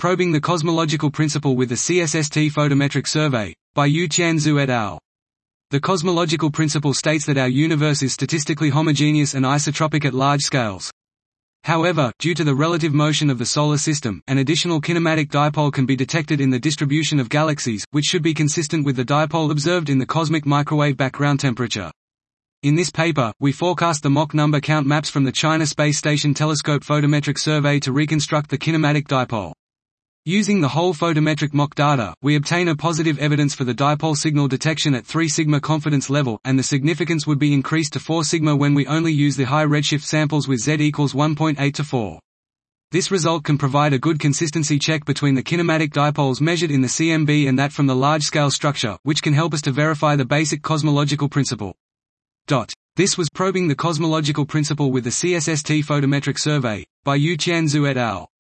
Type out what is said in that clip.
Probing the Cosmological Principle with the CSST Photometric Survey, by Yu Qianzhu et al. The cosmological principle states that our universe is statistically homogeneous and isotropic at large scales. However, due to the relative motion of the Solar System, an additional kinematic dipole can be detected in the distribution of galaxies, which should be consistent with the dipole observed in the cosmic microwave background temperature. In this paper, we forecast the Mach number count maps from the China Space Station Telescope Photometric Survey to reconstruct the kinematic dipole. Using the whole photometric Mach data, we obtain a positive evidence for the dipole signal detection at 3 sigma confidence level, and the significance would be increased to 4 sigma when we only use the high redshift samples with Z equals 1.8 to 4. This result can provide a good consistency check between the kinematic dipoles measured in the CMB and that from the large-scale structure, which can help us to verify the basic cosmological principle. This was Probing the Cosmological Principle with the CSST Photometric Survey, by Yu Qianzhu et al.